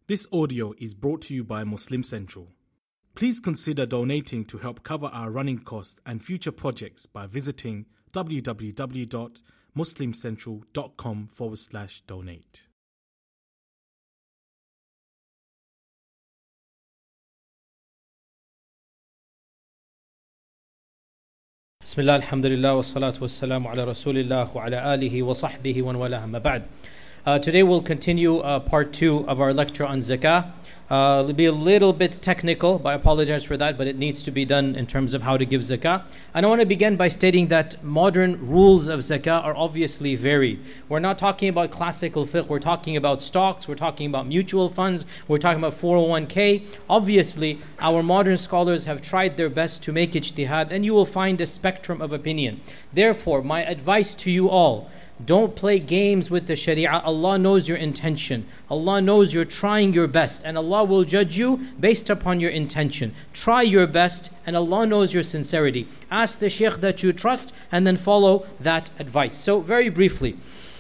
This audio is brought to you by Muslim Central. Please consider donating to help cover our running costs and future projects by visiting www.muslimcentral.com/donate. Bismillah, alhamdulillah, wa salatu wa salamu ala rasulillah wa ala alihi wa sahbihi wa wala amma ba'd. Today we'll continue part 2 of our lecture on zakah. It'll be a little bit technical, but I apologize for that, but it needs to be done in terms of how to give zakah. And I want to begin by stating that modern rules of zakah are obviously varied. We're not talking about classical fiqh, we're talking about stocks, we're talking about mutual funds, we're talking about 401k. Obviously, our modern scholars have tried their best to make ijtihad, and you will find a spectrum of opinion. Therefore, my advice to you all, don't play games with the Sharia. Allah knows your intention. Allah knows you're trying your best, and Allah will judge you based upon your intention. Try your best, and Allah knows your sincerity. Ask the Shaykh that you trust, and then follow that advice. So very briefly,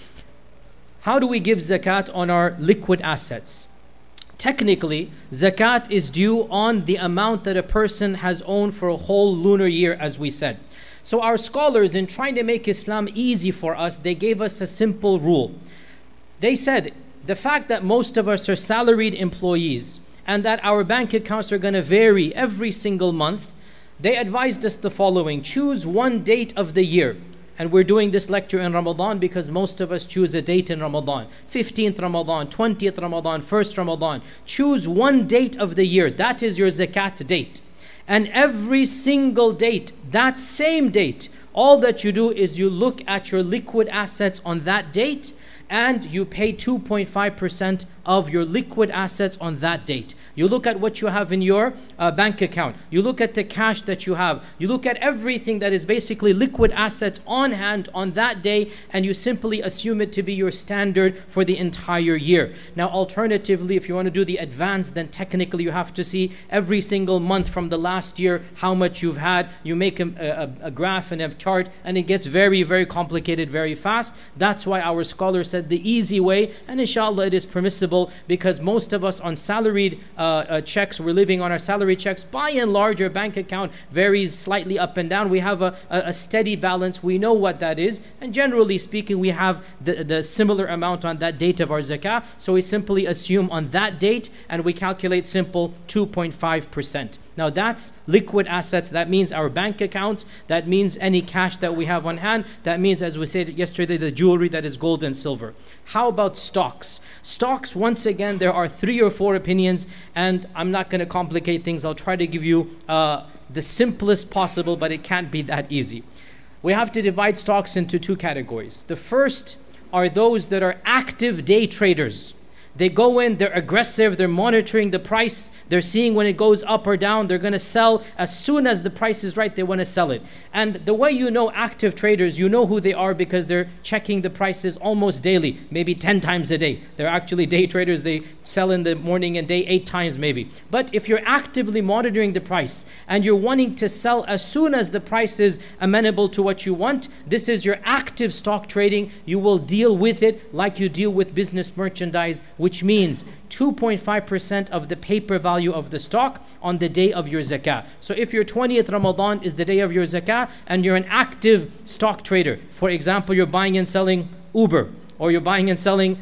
how do we give zakat on our liquid assets? Technically, zakat is due on the amount that a person has owned for a whole lunar year, as we said. So our scholars, in trying to make Islam easy for us, they gave us a simple rule. They said, the fact that most of us are salaried employees and that our bank accounts are going to vary every single month, they advised us the following: choose one date of the year. And we're doing this lecture in Ramadan because most of us choose a date in Ramadan. 15th Ramadan, 20th Ramadan, 1st Ramadan. Choose one date of the year. That is your zakat date. And every single date, that same date, all that you do is you look at your liquid assets on that date and you pay 2.5% of your liquid assets on that date. You look at what you have in your bank account. You look at the cash that you have. You look at everything that is basically liquid assets on hand on that day, and you simply assume it to be your standard for the entire year. Now, alternatively, if you want to do the advanced, then technically you have to see every single month from the last year how much you've had. You make a graph and a chart, and it gets very, very complicated very fast. That's why our scholars said the easy way, and inshallah it is permissible, because most of us on salaried checks, we're living on our salary checks. By and large, our bank account varies slightly up and down. We have a steady balance. We know what that is. And generally speaking, we have the similar amount on that date of our zakah. So we simply assume on that date and we calculate simple 2.5%. Now that's liquid assets. That means our bank accounts. That means any cash that we have on hand. That means, as we said yesterday, the jewelry that is gold and silver. How about stocks? Stocks, once again, there are 3 or 4 opinions, and I'm not going to complicate things. I'll try to give you the simplest possible, but it can't be that easy. We have to divide stocks into 2 categories. The first are those that are active day traders. They go in, they're aggressive, they're monitoring the price, they're seeing when it goes up or down, they're going to sell. As soon as the price is right, they want to sell it. And the way you know active traders, you know who they are because they're checking the prices almost daily, maybe 10 times a day. They're actually day traders, they sell in the morning and day 8 times maybe. But if you're actively monitoring the price and you're wanting to sell as soon as the price is amenable to what you want, this is your active stock trading. You will deal with it like you deal with business merchandise, which means 2.5% of the paper value of the stock on the day of your zakah. So if your 20th Ramadan is the day of your zakah and you're an active stock trader, for example, you're buying and selling Uber, or you're buying and selling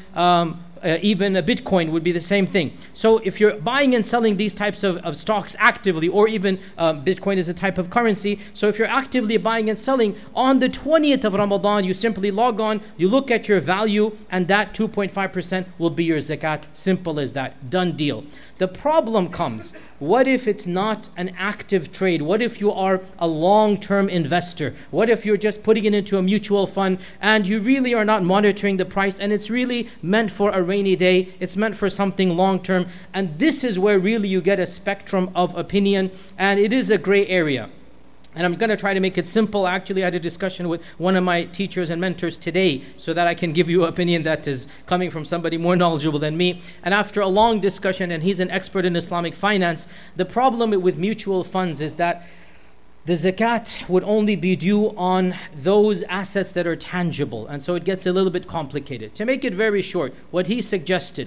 even a Bitcoin would be the same thing. So if you're buying and selling these types of stocks actively, or even Bitcoin is a type of currency, so if you're actively buying and selling on the 20th of Ramadan, you simply log on, you look at your value, and that 2.5% will be your zakat. Simple as that. Done deal. The problem comes, what if it's not an active trade? What if you are a long-term investor? What if you're just putting it into a mutual fund and you really are not monitoring the price, and it's really meant for a rainy day, it's meant for something long-term? And this is where really you get a spectrum of opinion, and it is a gray area. And I'm going to try to make it simple. Actually, I had a discussion with one of my teachers and mentors today so that I can give you an opinion that is coming from somebody more knowledgeable than me. And after a long discussion, and he's an expert in Islamic finance, the problem with mutual funds is that the zakat would only be due on those assets that are tangible. And so it gets a little bit complicated. To make it very short, what he suggested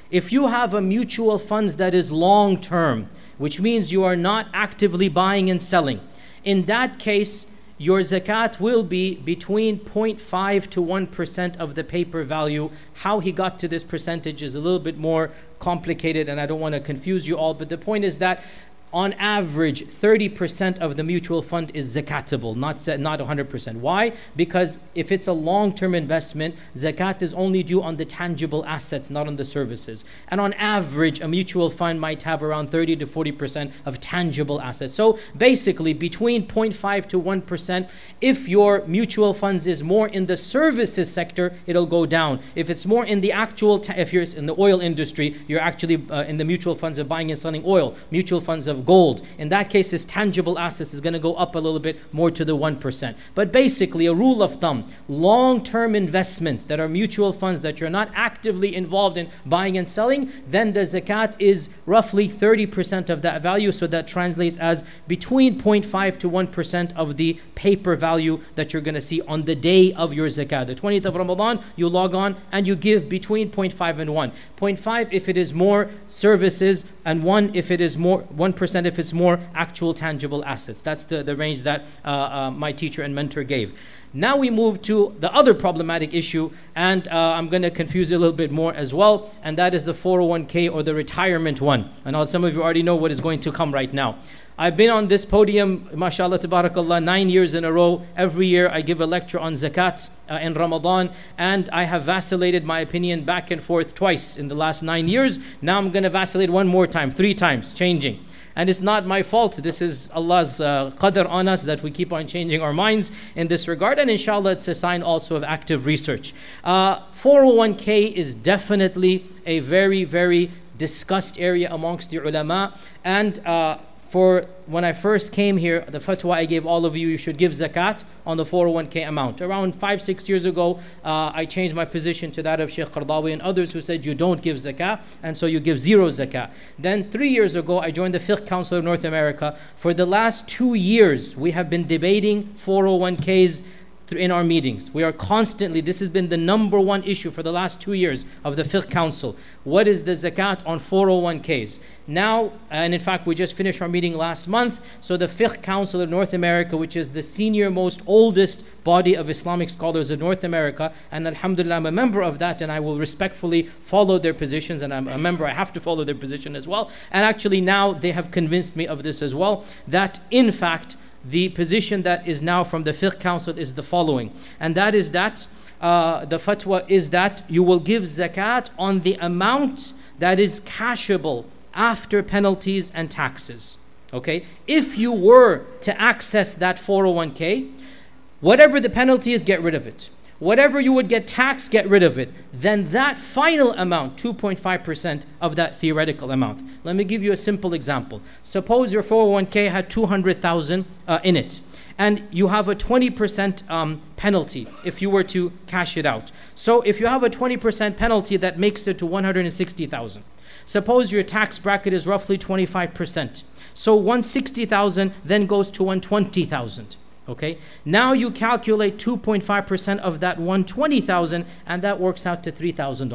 If you have a mutual funds that is long term, which means you are not actively buying and selling, in that case, your zakat will be between 0.5 to 1% of the paper value. How he got to this percentage is a little bit more complicated, and I don't want to confuse you all, but the point is that on average, 30% of the mutual fund is zakatable, not 100%. Why? Because if it's a long-term investment, zakat is only due on the tangible assets, not on the services. And on average, a mutual fund might have around 30 to 40% of tangible assets. So basically, between 0.5 to 1%, if your mutual funds is more in the services sector, it'll go down. If it's more in the actual, if you're in the oil industry, you're actually in the mutual funds of buying and selling oil, mutual funds of gold. In that case, his tangible assets is going to go up a little bit more to the 1%. But basically, a rule of thumb, long-term investments that are mutual funds that you're not actively involved in buying and selling, then the zakat is roughly 30% of that value. So that translates as between 0.5 to 1% of the paper value that you're going to see on the day of your zakat. The 20th of Ramadan, you log on and you give between 0.5 and 1. 0.5 if it is more services, and 1 if it is more 1% if it's more actual tangible assets. That's the range that my teacher and mentor gave. Now we move to the other problematic issue, and I'm going to confuse it a little bit more as well, and that is the 401k or the retirement one. I know some of you already know what is going to come right now. I've been on this podium, mashallah, tabarakallah, 9 years in a row. Every year I give a lecture on zakat in Ramadan, and I have vacillated my opinion back and forth twice in the last 9 years. Now I'm going to vacillate one more time, 3 times, changing. And it's not my fault. This is Allah's qadr on us that we keep on changing our minds in this regard. And inshallah, it's a sign also of active research. 401k is definitely a very, very discussed area amongst the ulama. And for when I first came here, the fatwa I gave all of you, you should give zakat on the 401k amount. Around 5-6 years ago, I changed my position to that of Sheikh Qardawi and others who said you don't give zakat, and so you give 0 zakat. Then 3 years ago, I joined the Fiqh Council of North America. For the last 2 years, we have been debating 401ks in our meetings. We are constantly, this has been the number one issue for the last 2 years of the Fiqh Council. What is the zakat on 401ks? Now, and in fact, we just finished our meeting last month, so the Fiqh Council of North America, which is the senior most oldest body of Islamic scholars of North America, and alhamdulillah, I'm a member of that, and I will respectfully follow their positions, and I'm a member, I have to follow their position as well. And actually now, they have convinced me of this as well, that in fact, the position that is now from the Fiqh Council is the following, and that is that the fatwa is that you will give zakat on the amount that is cashable after penalties and taxes. Okay? If you were to access that 401k, whatever the penalty is, get rid of it. Whatever you would get taxed, get rid of it. Then that final amount, 2.5% of that theoretical amount. Let me give you a simple example. Suppose your 401k had 200,000 in it, and you have a 20% penalty if you were to cash it out. So if you have a 20% penalty, that makes it to 160,000. Suppose your tax bracket is roughly 25%. So 160,000 then goes to 120,000. Okay, now you calculate 2.5% of that 120,000, and that works out to $3,000.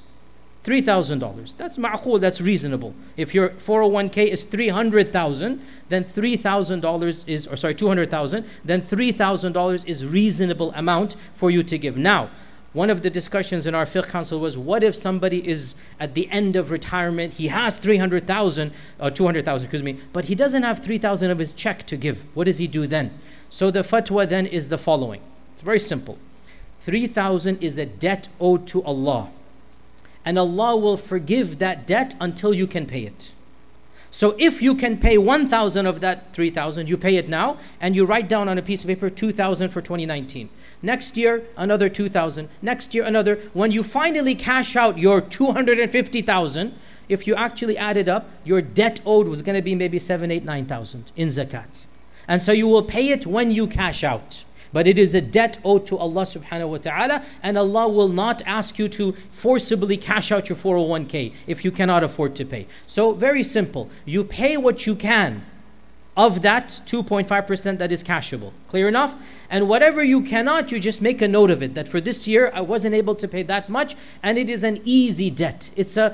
$3,000. That's ma'qul, that's reasonable. If your 401k is 300,000, then $3,000 is, or sorry, 200,000, then $3,000 is reasonable amount for you to give. Now, one of the discussions in our Fiqh Council was, what if somebody is at the end of retirement, he has 300,000, or 200,000, excuse me, but he doesn't have 3,000 of his check to give. What does he do then? So the fatwa then is the following. It's very simple. 3,000 is a debt owed to Allah, and Allah will forgive that debt until you can pay it. So if you can pay 1,000 of that 3,000, you pay it now, and you write down on a piece of paper 2,000 for 2019. Next year, another 2,000. Next year, another. When you finally cash out your 250,000, if you actually add it up, your debt owed was going to be maybe 7,000, 8,000, 9,000 in zakat. And so you will pay it when you cash out. But it is a debt owed to Allah subhanahu wa ta'ala, and Allah will not ask you to forcibly cash out your 401k if you cannot afford to pay. So very simple. You pay what you can of that 2.5% that is cashable. Clear enough? And whatever you cannot, you just make a note of it, that for this year I wasn't able to pay that much, and it is an easy debt. It's a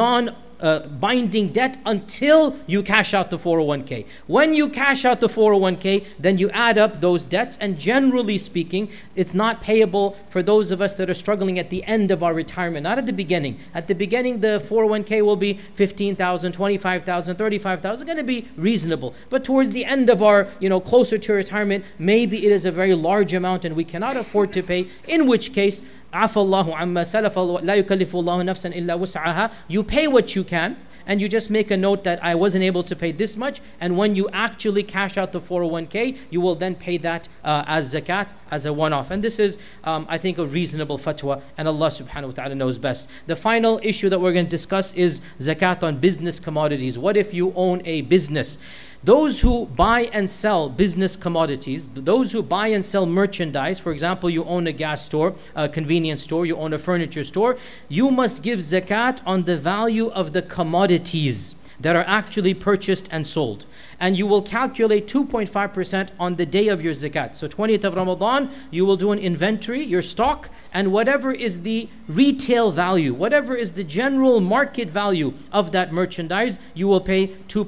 non-binding debt until you cash out the 401k. When you cash out the 401k, then you add up those debts, and generally speaking, it's not payable for those of us that are struggling at the end of our retirement, not at the beginning. At the beginning, the 401k will be 15,000, 25,000, 35,000, going to be reasonable. But towards the end of our, closer to retirement, maybe it is a very large amount and we cannot afford to pay, in which case, عَفَى اللَّهُ عَمَّا سَلَفَ لَا يُكَلِّفُ اللَّهُ نَفْسًا إِلَّا وُسْعَهَا. You pay what you can, and you just make a note that I wasn't able to pay this much, and when you actually cash out the 401k, you will then pay that as zakat, as a one-off. And this is, I think, a reasonable fatwa, and Allah subhanahu wa ta'ala knows best. The final issue that we're going to discuss is zakat on business commodities. What if you own a business? Those who buy and sell business commodities, those who buy and sell merchandise, for example, you own a gas store, a convenience store, you own a furniture store, you must give zakat on the value of the commodities that are actually purchased and sold. And you will calculate 2.5% on the day of your zakat. So 20th of Ramadan, you will do an inventory, your stock, and whatever is the retail value, whatever is the general market value of that merchandise, you will pay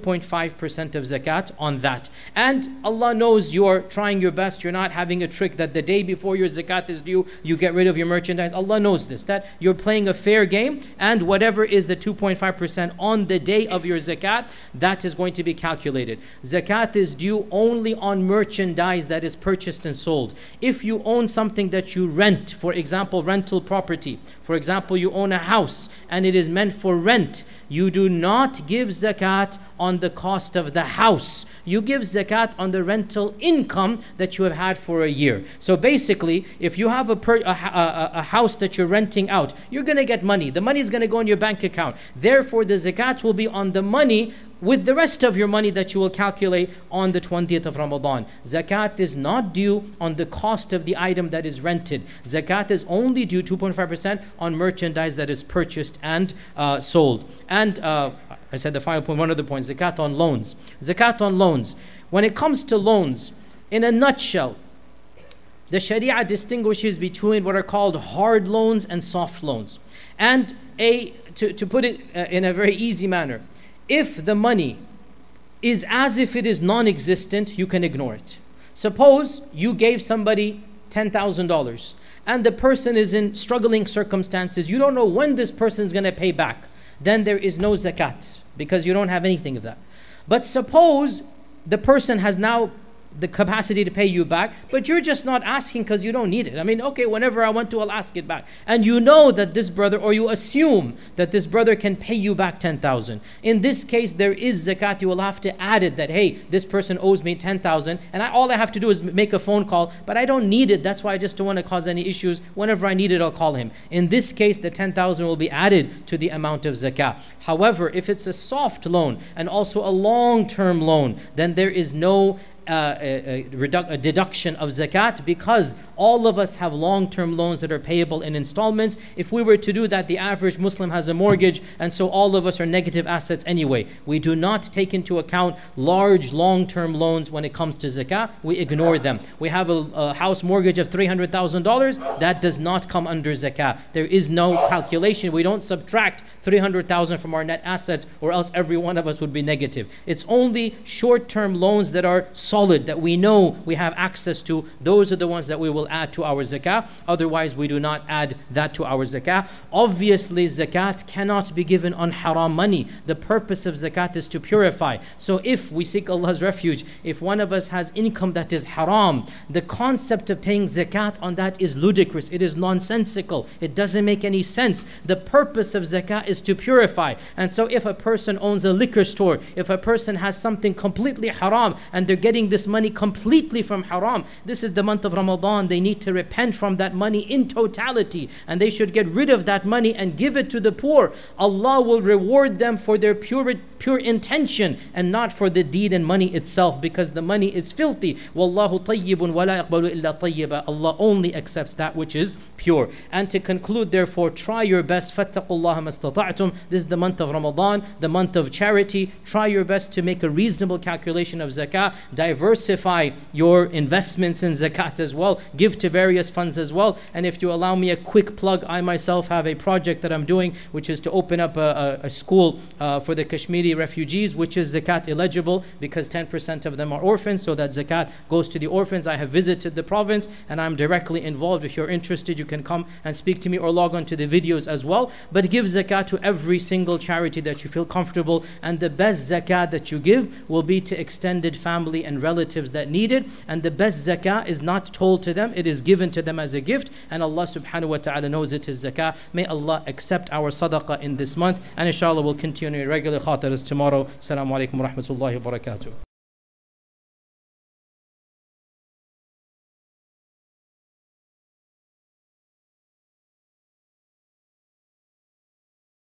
2.5% of zakat on that. And Allah knows you're trying your best, you're not having a trick that the day before your zakat is due, you get rid of your merchandise. Allah knows this, that you're playing a fair game, and whatever is the 2.5% on the day of your zakat, that is going to be calculated. Zakat is due only on merchandise that is purchased and sold. If you own something that you rent, for example, rental property, for example, you own a house and it is meant for rent, you do not give zakat on the cost of the house. You give zakat on the rental income that you have had for a year. So basically, if you have a house that you're renting out, you're going to get money. The money is going to go in your bank account. Therefore, the zakat will be on the money with the rest of your money that you will calculate on the 20th of Ramadan. Zakat is not due on the cost of the item that is rented. Zakat is only due 2.5% on merchandise that is purchased and sold. And I said the final point, one other point, zakat on loans. Zakat on loans. When it comes to loans, in a nutshell, the Sharia distinguishes between what are called hard loans and soft loans. And to put it in a very easy manner, if the money is as if it is non-existent, you can ignore it. Suppose you gave somebody $10,000 and the person is in struggling circumstances. You don't know when this person is going to pay back. Then there is no zakat because you don't have anything of that. But suppose the person has now the capacity to pay you back, but you're just not asking because you don't need it. I mean, okay, whenever I want to, I'll ask it back. And you know that this brother, or you assume that this brother can pay you back 10,000. In this case, there is zakat. You will have to add it that, hey, this person owes me 10,000, and all I have to do is make a phone call, but I don't need it. That's why I just don't want to cause any issues. Whenever I need it, I'll call him. In this case, the 10,000 will be added to the amount of zakat. However, if it's a soft loan and also a long-term loan, then there is no a deduction of zakat, because all of us have long-term loans that are payable in installments. If we were to do that, the average Muslim has a mortgage, and so all of us are negative assets anyway. We do not take into account large long-term loans when it comes to zakat. We ignore them. We have a house mortgage of $300,000. That does not come under zakat. There is no calculation. We don't subtract $300,000 from our net assets, or else every one of us would be negative. It's only short-term loans that are solid, that we know we have access to. Those are the ones that we will add to our zakah. Otherwise, we do not add that to our zakah. Obviously, zakat cannot be given on haram money. The purpose of zakat is to purify. So if we seek Allah's refuge, if one of us has income that is haram, the concept of paying zakat on that is ludicrous. It is nonsensical. It doesn't make any sense. The purpose of zakah is to purify. And so if a person owns a liquor store, if a person has something completely haram and they're getting this money completely from haram, this is the month of Ramadan. They need to repent from that money in totality, and they should get rid of that money and give it to the poor. Allah will reward them for their pure intention and not for the deed and money itself, because the money is filthy. Wallahu tayyibun wa la yaqbalu illa tayyiba. Allah only accepts that which is pure. And to conclude, therefore, try your best. Fattaqullaha mastata'tum. This is the month of Ramadan, the month of charity. Try your best to make a reasonable calculation of zakah. Diversify your investments in zakat as well. Give to various funds as well. And if you allow me a quick plug, I myself have a project that I'm doing, which is to open up a school for the Kashmiri refugees, which is zakat eligible, because 10% of them are orphans, so that zakat goes to the orphans. I have visited the province and I'm directly involved. If you're interested, you can come and speak to me or log on to the videos as well. But give zakat to every single charity that you feel comfortable, and the best zakat that you give will be to extended family and relatives that need it. And the best zakah is not told to them, it is given to them as a gift, and Allah subhanahu wa ta'ala knows it is zakah. May Allah accept our sadaqah in this month, and inshallah we'll continue regular khatiras tomorrow. Assalamu alaikum wa rahmatullahi wa barakatuh.